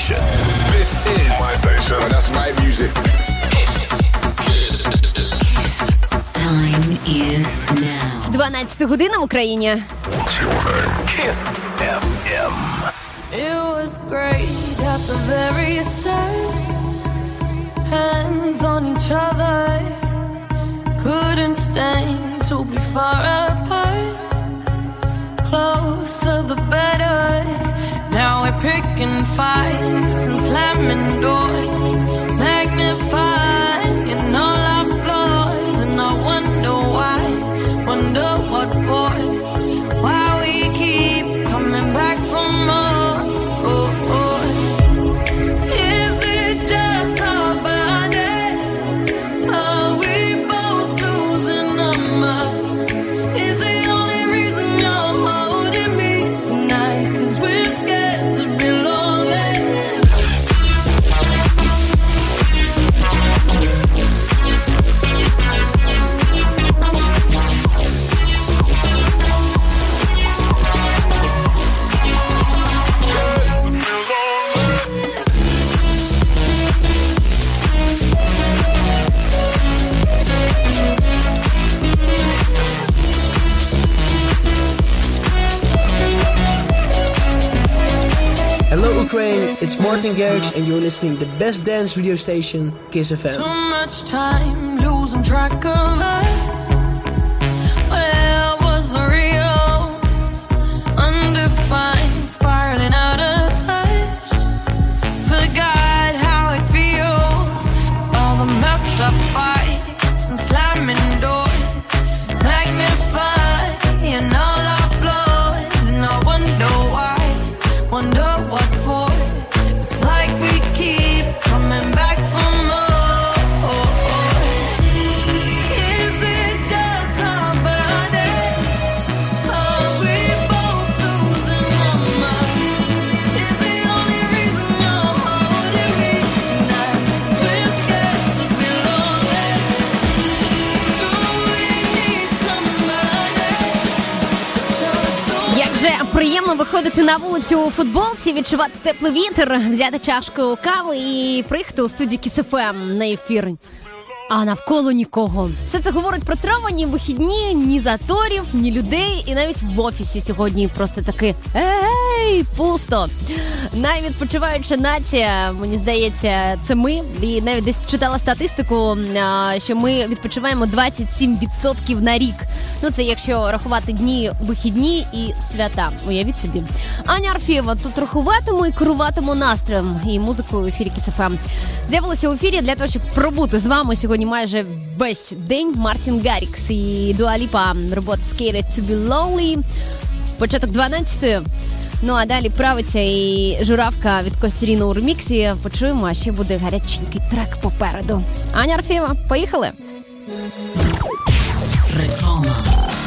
station. This is my station. And that's my music. Time is now. 12 година в Україні. Kiss FM. It was great at the very start. Hands on each other. Couldn't stand to be far apart. Closer the better. Now we're picking fights and slamming doors. Magnifying all our flaws. And I wonder why. Wonder what for. Why we keep coming back for more. Oh, oh. Is it just our bodies? Are we both losing our minds? Is the only reason you're holding me tonight? 'Cause we're scared to be lonely. Hello Ukraine, it's Martin Garrix and you're listening to the best dance radio station, Kiss FM. Too much time losing track of us. Where was the real? Undefined, spiraling out of touch. Forgot how it feels. All the messed up fights and slamming doors. Magnifying all our flaws. And I wonder why. Wonder what for. It's like we keep coming back for more. Is it just our bodies? Are we both losing our minds? Is the only reason you're holding me tonight? 'Cause we're scared to be lonely. Do we need somebody? Just to Як же приємно виходити на вулицю у футболці, відчувати теплий вітер, взяти чашку кави і приїхати у студію Kiss FM на ефір. А навколо нікого. Все це говорить про травні вихідні, ні заторів, ні людей. І навіть в офісі сьогодні просто таки пусто. Найвідпочиваюча нація, мені здається, це ми. І навіть десь читала статистику, що ми відпочиваємо 27% на рік. Ну, це якщо рахувати дні вихідні і свята. Уявіть собі. Аня Арфєєва тут рахуватиму і керуватиму настроєм і музикою в ефірі Kiss FM. З'явилася в ефірі для того, щоб пробути з вами сьогодні майже весь день. Мартін Гаррікс і Дуа Ліпа. Робота Scared to be Lonely. Початок 12-ї. Ну, а далі правиця і журавка від Костіріна у реміксі. Почуємо, а ще буде гаряченький трек попереду. Аня Арфєєва, поїхали! Реклама.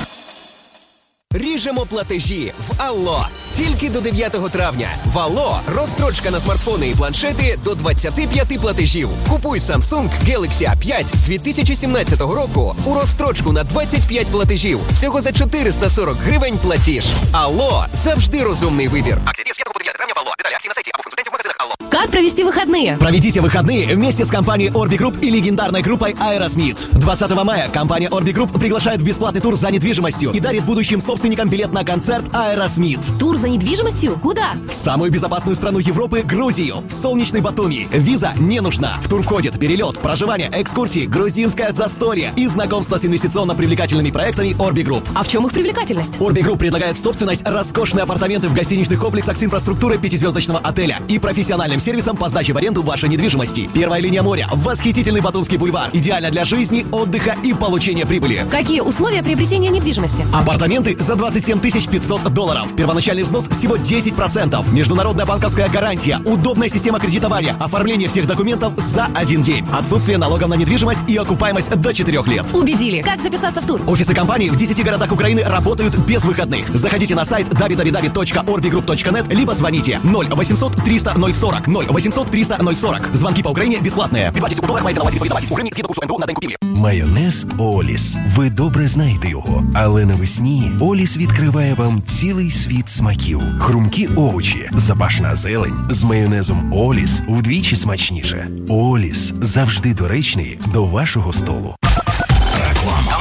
Ріжемо платежі в Алло. Тільки до 9 травня. В Алло розстрочка на смартфони і планшети до 25 платежів. Купуй Samsung Galaxy A5 2017 року у розстрочку на 25 платежів. Всього за 440 гривень платіж. Алло – завжди розумний вибір. Акція діє з 5 по 9 травня в Алло. Деталі акції на сайті або в консультанті в магазинах Алло. Как провести выходные? Проведите выходные вместе с компанией Orbi Group и легендарной группой Aerosmith. 20 мая компания Orbi Group приглашает в бесплатный тур за недвижимостью и дарит будущим собственникам билет на концерт Aerosmith. Тур за недвижимостью? Куда? В самую безопасную страну Европы – Грузию, в солнечный Батуми. Виза не нужна. В тур входит перелет, проживание, экскурсии, грузинское застолье и знакомство с инвестиционно-привлекательными проектами Orbi Group. А в чем их привлекательность? Orbi Group предлагает в собственность роскошные апартаменты в гостиничных комплексах с инфраструктурой 5-звездочного отеля и профессиональным сервисом по сдаче в аренду вашей недвижимости. Первая линия моря, восхитительный Батумский бульвар. Идеально для жизни, отдыха и получения прибыли. Какие условия приобретения недвижимости? Апартаменты за 27 500 $. Первоначальный взнос всего 10%. Международная банковская гарантия. Удобная система кредитования. Оформление всех документов за 1 день. Отсутствие налогов на недвижимость и окупаемость до 4 лет. Убедили. Как записаться в тур? Офисы компании в 10 городах Украины работают без выходных. Заходите на сайт www.orbigroup.net либо звоните 0800 300 040 0800 300 040. Звонки по Украине бесплатные. Прибавьтесь у долларах, маете на УАЗе, выдавайтесь в Украине, скидку курсу НБУ на день купили. Майонез Оліс. Ви добре знаєте його, але навесні Оліс відкриває вам цілий світ смаків. Хрумкі овочі, запашна зелень з майонезом Оліс вдвічі смачніше. Оліс завжди доречний до вашого столу. Реклама.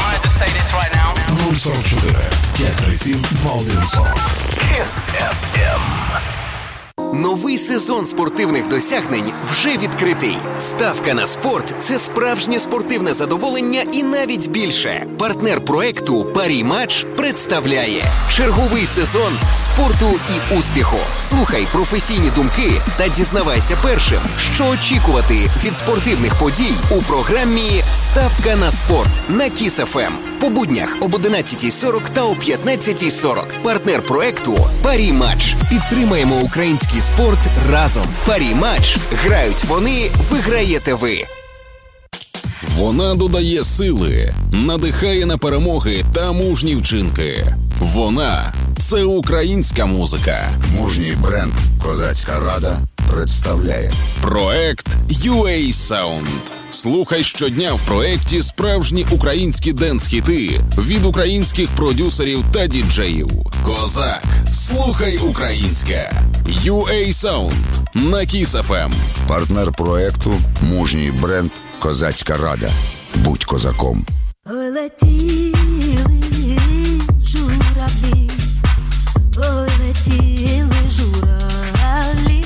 044 537 2140. Kiss FM. Новий сезон спортивних досягнень вже відкритий. Ставка на спорт – це справжнє спортивне задоволення і навіть більше. Партнер проекту «Парі-матч» представляє черговий сезон спорту і успіху. Слухай професійні думки та дізнавайся першим, що очікувати від спортивних подій у програмі «Ставка на спорт» на Kiss FM. По буднях об 11:40 та о 15:40. Партнер проекту «Парі-матч». Підтримаємо український спорт разом. Парі-матч. Грають вони, виграєте ви. Вона додає сили, надихає на перемоги та мужні вчинки. Вона – це українська музика. Мужній бренд «Козацька Рада» представляє Проект UA Sound. Слухай щодня в проекті справжні українські денс-хіти від українських продюсерів та діджеїв. Козак. Слухай українське. UA Sound на Kiss FM. партнер проекту мужній бренд «Козацька Рада». Будь козаком. Ой, летіли журавлі, ой, летіли журавлі,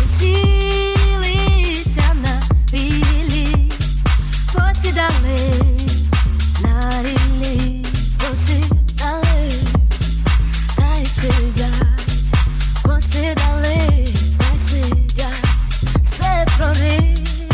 сілися на рілі, посідали на рілі, посідали, та й сидять, посідали, та й сидять, все прорилю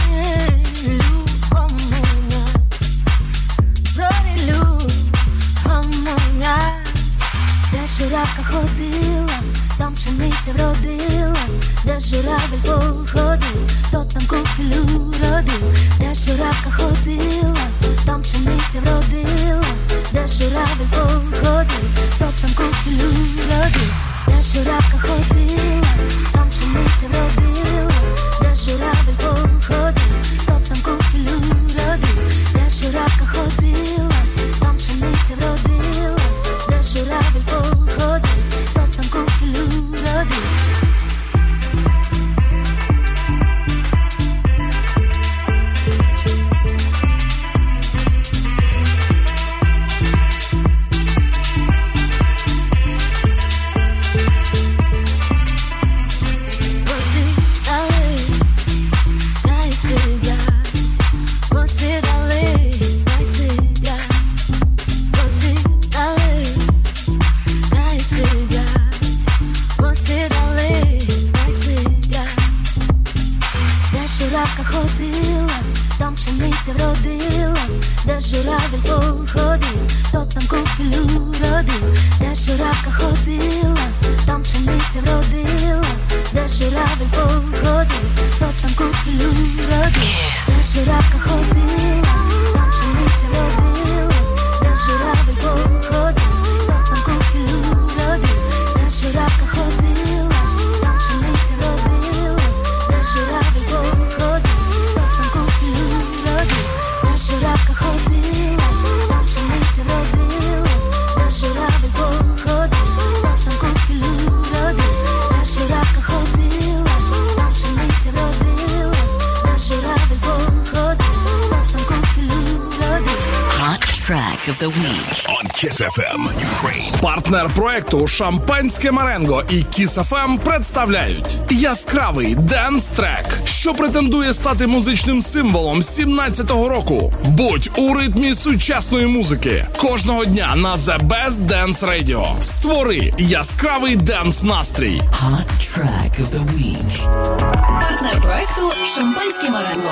гомонять, прорилю гомонять. Де журавка ходила, там пшениця вродила, де журавель походив, то там кухолю родив. Де журавка ходила, там пшениця вродила, де журавель походив, то там кухолю родив. Де журавка ходила, там пшениця вродила, де журавель походив, то там кухолю родив. Де журавка ходила, там пшениця вродила, де журавель походив, то там кухолю родив. Посідали, та й сидять, посідали, та й сидять, посідали, та й сидять, посідали, та й сидять. Де журавка ходила, там пшениця вродила, де журавель походив, то там кухолю родив. Де журавка ходила, там пшениця вродила, де журавель походив, то там кухолю родив. Де журавка ходила, там пшениця вродила, де журавель походив, то там кухолю родив. Де журавка ходила, там пшениця вродила, де журавель походив, то там кухолю родив. Де журавка ходила, там пшениця вродила, де журавель походив, то там кухолю родив. Де журавка ходила, там пшениця вродила, де журавель походив, то там кухолю родив. Hot track of the week. On Kiss FM Ukraine. Партнер проекту «Шампанське Маренго» і Kiss FM представляють яскравий денс-трек, що претендує стати музичним символом 17-го року. Будь у ритмі сучасної музики. Кожного дня на The Best Dance Radio. Створи яскравий денс-настрій. Hot track of the week. Партнер проекту «Шампанське Маренго».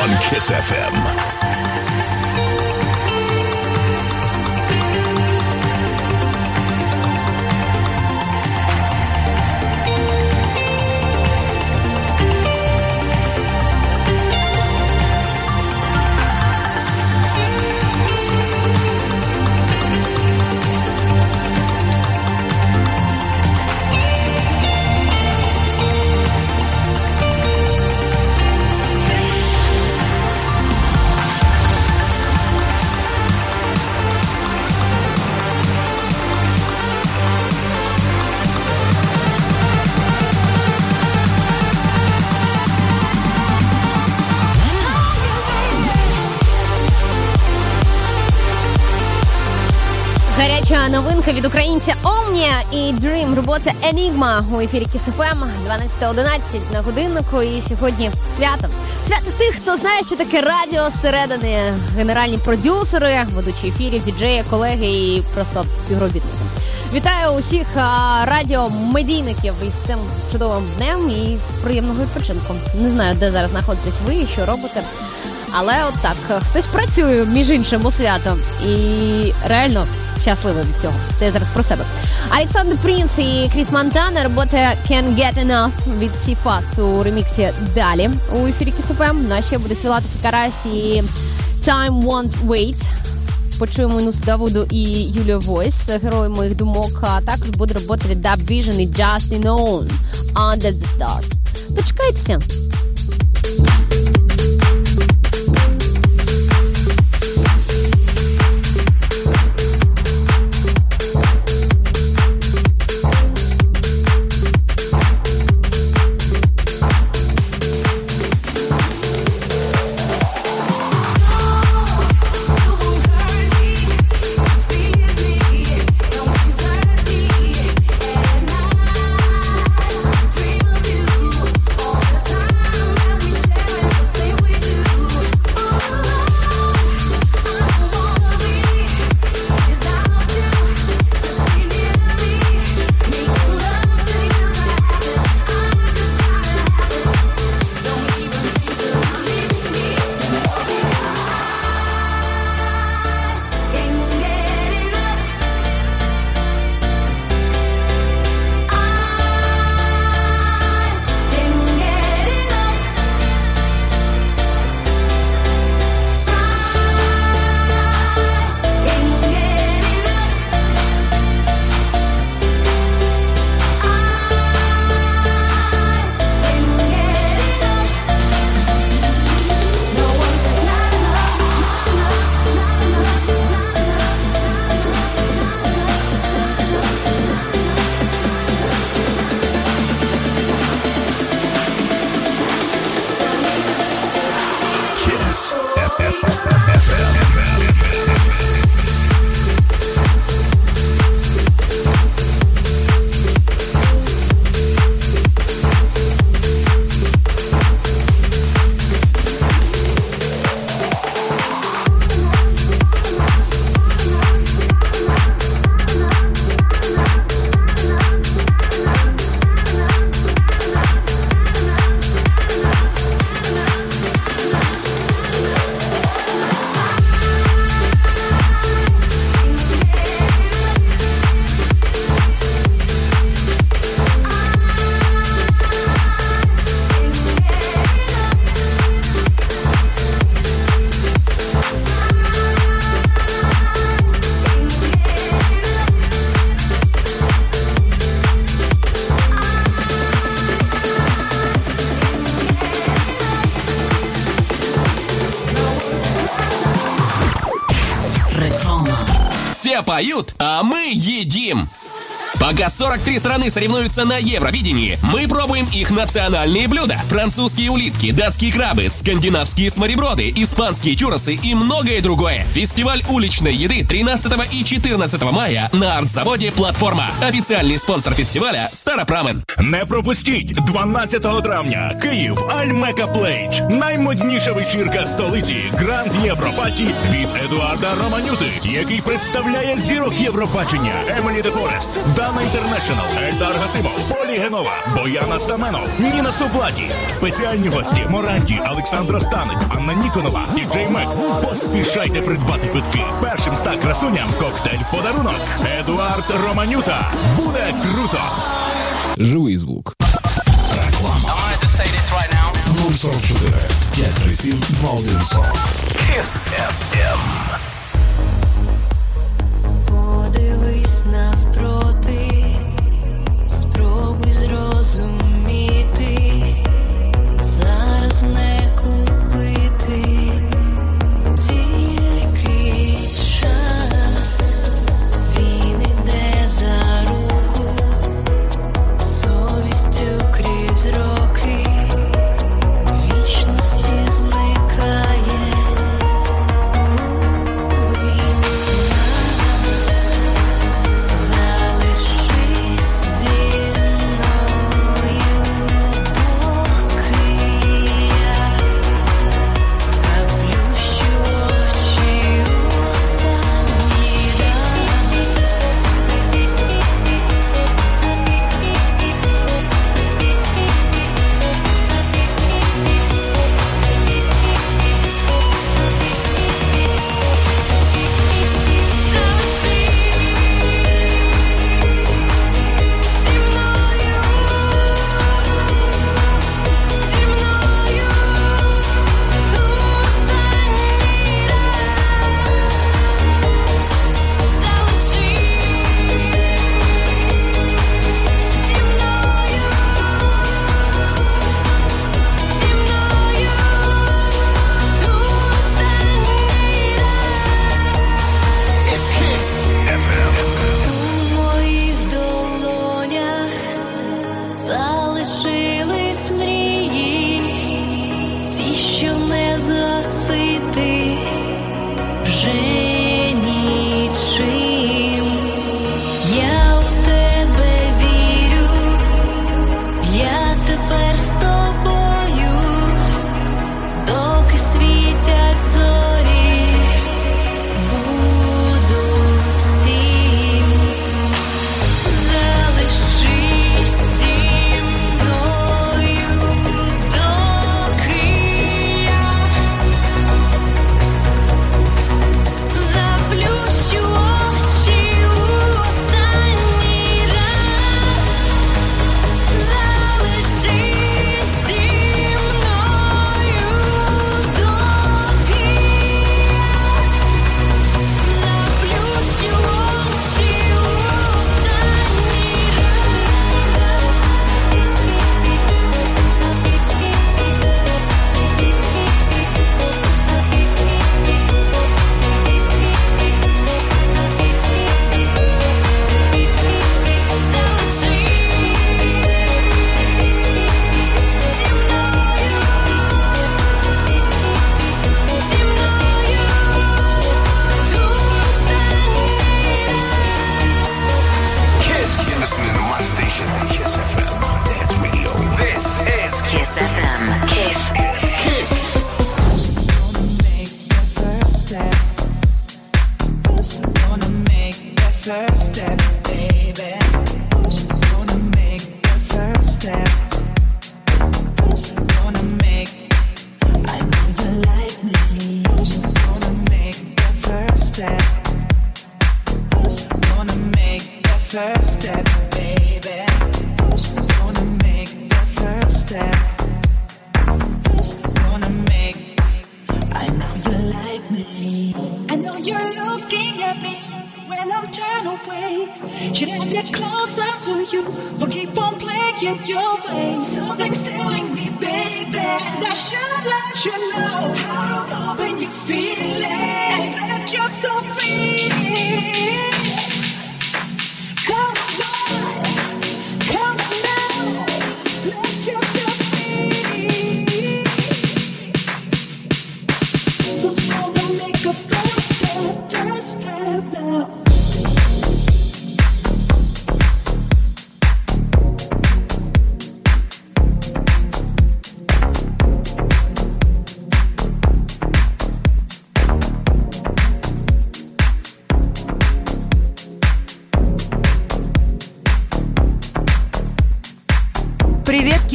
on Kiss FM. Гаряча новинка від українця Omnia і Dream. Робота Enigma у ефірі Kiss FM 12:11 на годиннику. І сьогодні свято. Свято тих, хто знає, що таке радіо зсередини. Генеральні продюсери, ведучі ефірів, діджеї, колеги і просто співробітники. Вітаю усіх радіомедійників із цим чудовим днем і приємного відпочинку. Не знаю, де зараз знаходитесь ви і що робите. Але от так, хтось працює, між іншим, у свято. І реально щасливий від цього. Це я зараз про себе. Олександр Принц і Кріс Монтана. Робота Can't Get Enough від Сі-Фаст у реміксі далі у ефірі Kiss FM. Наші буде Філатов і Карась і Time Won't Wait. Почуємо Інус Давуду і Юлію Войс, герої моїх думок. А також буде робота від Dub Vision і Justin Owen Under the Stars. Дочекайтеся. Поют, а мы едим. Пока 43 страны соревнуются на Евровидении, мы пробуем их национальные блюда. Французские улитки, датские крабы, скандинавские смореброды, испанские чурросы и многое другое. Фестиваль уличной еды 13 и 14 мая на арт-заводе «Платформа». Официальный спонсор фестиваля «Старопрамен». Не пропустіть 12 травня Київ Альмека Плейдж. Наймодніша вечірка столиці Гранд Європаті від Едуарда Романюти, який представляє зірок Євробачення Емілі де Форест, Дан Оксана Інтернешнл, Ельдар Гасимов, Полі Генова, Бояна Стаменов, Ніна Субладі. Спеціальні гості Моранді, Олександра Станик, Анна Ніконова, Діджей Мек. Поспішайте придбати квитки. Першим 100 красуням коктейль в подарунок. Едуард Романюта. Буде круто! Живий звук. 044 537 212 Kiss FM. Подивись навпроти, спробуй зрозуміти, зараз не купити, тільки час, він іде за руку, совістю крізь роки, вічності зникає.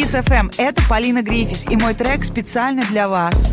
Kiss FM, это Полина Грифис, и мой трек специально для вас.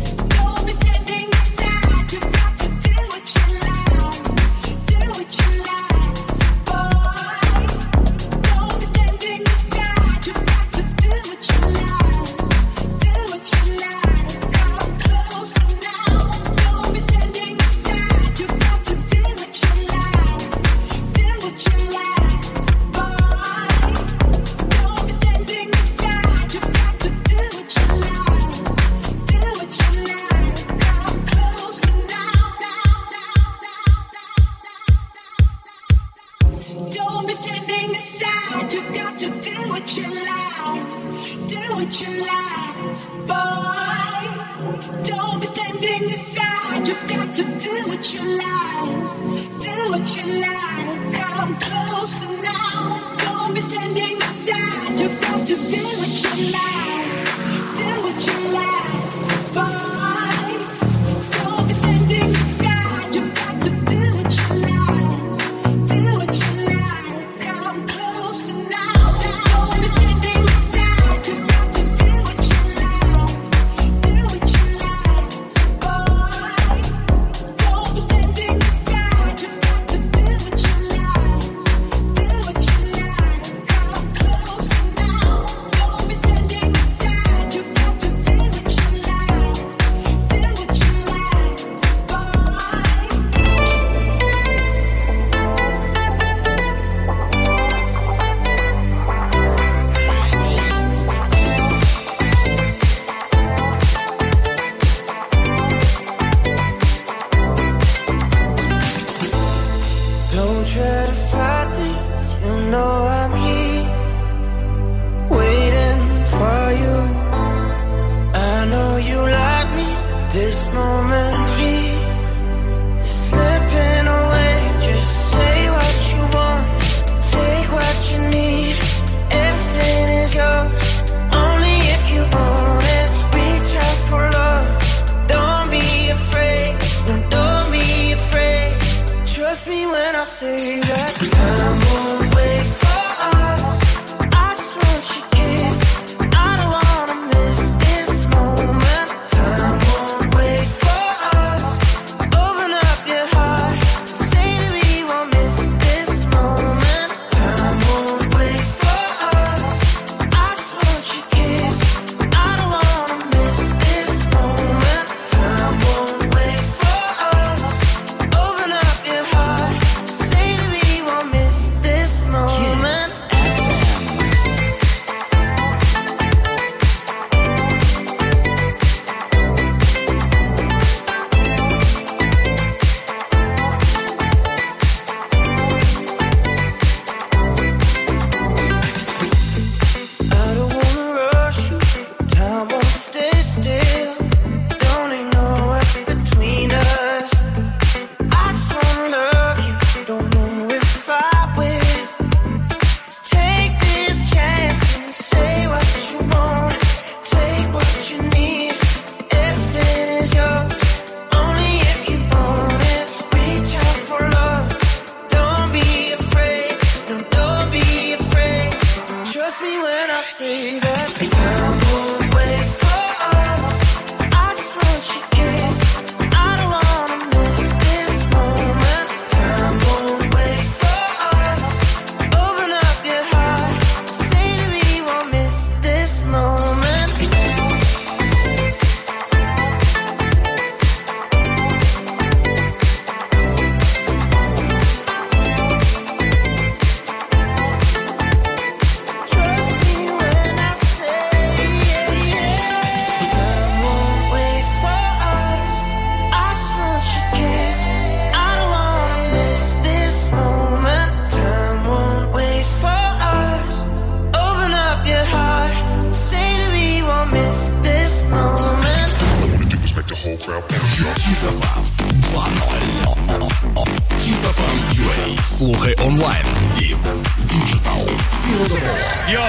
Слухай онлайн, Діп, Діджитал, цілодобово.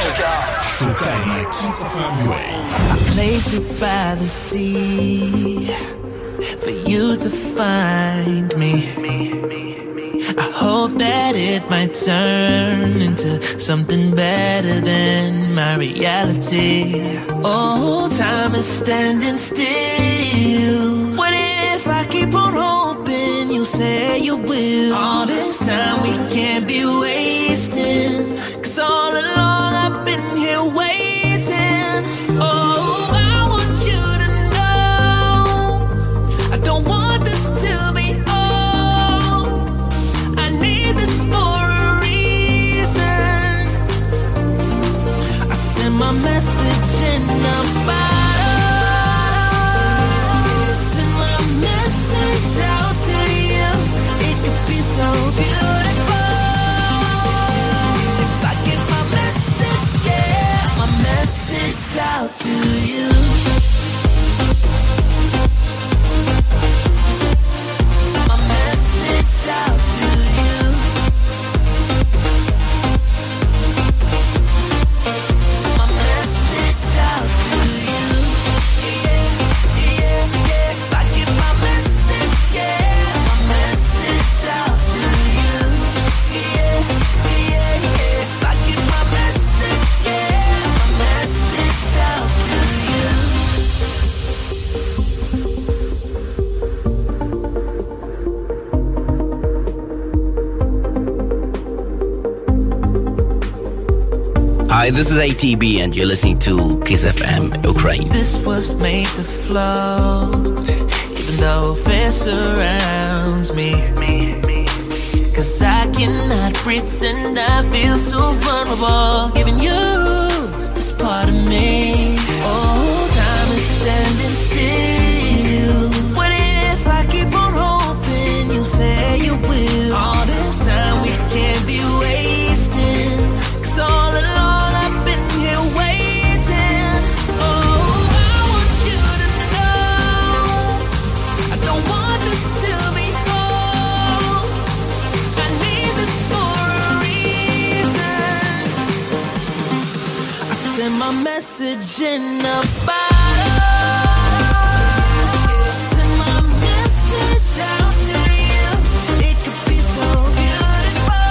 Шукай на Kiss FM UA. Placed by the sea, for you to find me. I hope that it might turn into something better than my reality. Oh, time is standing still. What if I keep on hoping you say you will? All this time we can't be wasting, 'cause all along I've been here waiting. Oh, I want you to know I don't want this to be all. I need this for a reason. I send my message in a bottle. Send my message out to you. It could be so beautiful if I get my message, yeah, my message out to you. My message out to you. My message out to you. Yeah, yeah, yeah. If I get my message, yeah, my message out to you. Yeah, yeah, yeah. If I get my message, yeah, my message out to you. Hi, this is ATB and you're listening to Kiss FM Ukraine. This was made to float, even though fear surrounds me. 'Cause I cannot pretend I feel so vulnerable, giving you this part of me. Oh, time is standing still. What if I keep on hoping you say you will? All this time we can't be wasting, 'cause all along I've been here waiting. Oh, I want you to know I don't want this to be all. I need this for a reason. I send my message in a bottle. Send my message out to you. It could be so beautiful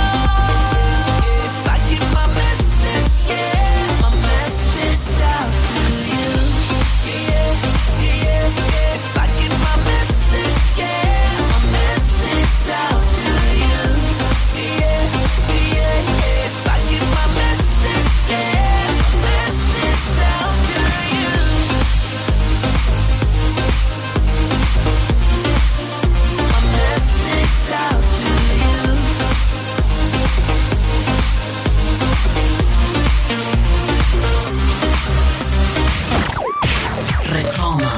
if I get my message, yeah, my message out to you. Yeah, yeah, yeah. If I get my message, yeah, my message out to you. Yeah, yeah, yeah. If I get my message, yeah, my message out to you. My message out to you. Реклама.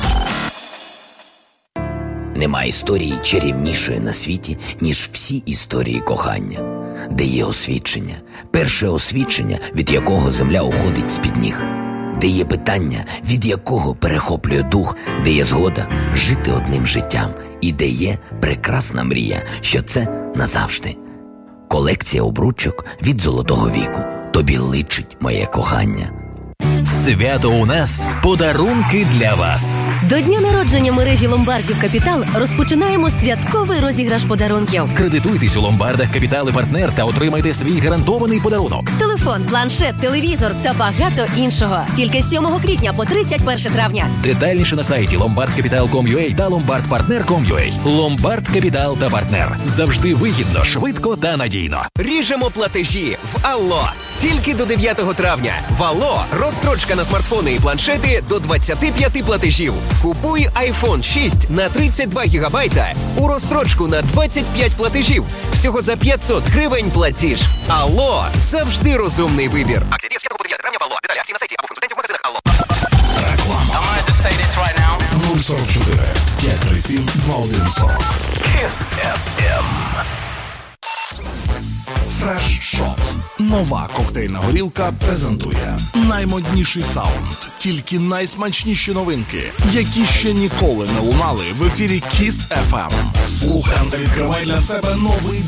Нема історії чарівнішої на світі, ніж всі історії кохання, де є освідчення, перше освідчення, від якого земля уходить з-під ніг, де є питання, від якого перехоплює дух, де є згода жити одним життям і де є прекрасна мрія, що це назавжди. Колекція обручок від золотого віку. Тобі личить моє кохання. Свято у нас, подарунки для вас. До дня народження мережі ломбардів «Капітал» розпочинаємо святковий розіграш подарунків. Кредитуйтесь у ломбардах «Капітал» і «Партнер» та отримайте свій гарантований подарунок. Телефон, планшет, телевізор та багато іншого. Тільки з 7 квітня по 31 травня. Детальніше на сайті lombardcapital.com.ua та lombardpartner.com.ua. Ломбард «Капітал» та «Партнер». Завжди вигідно, швидко та надійно. Ріжемо платежі в Алло. Тільки до 9 травня. В Алло розстрочка на смартфони і планшети до 25 платежів. Купуй iPhone 6 на 32 гігабайта у розстрочку на 25 платежів. Всього за 500 гривень платіж. Алло, завжди розумний вибір. Акція діє з 5 по 9 травня в Алло. Деталі акції на сайті або консультантів в магазинах Алло. Реклама. 044 537 2140. Kiss FM. Fresh Shot. Нова коктейльна горілка презентує наймодніший саунд, тільки найсмачніші новинки, які ще ніколи не лунали в ефірі Kiss FM. Слухай та відкривай для себе новий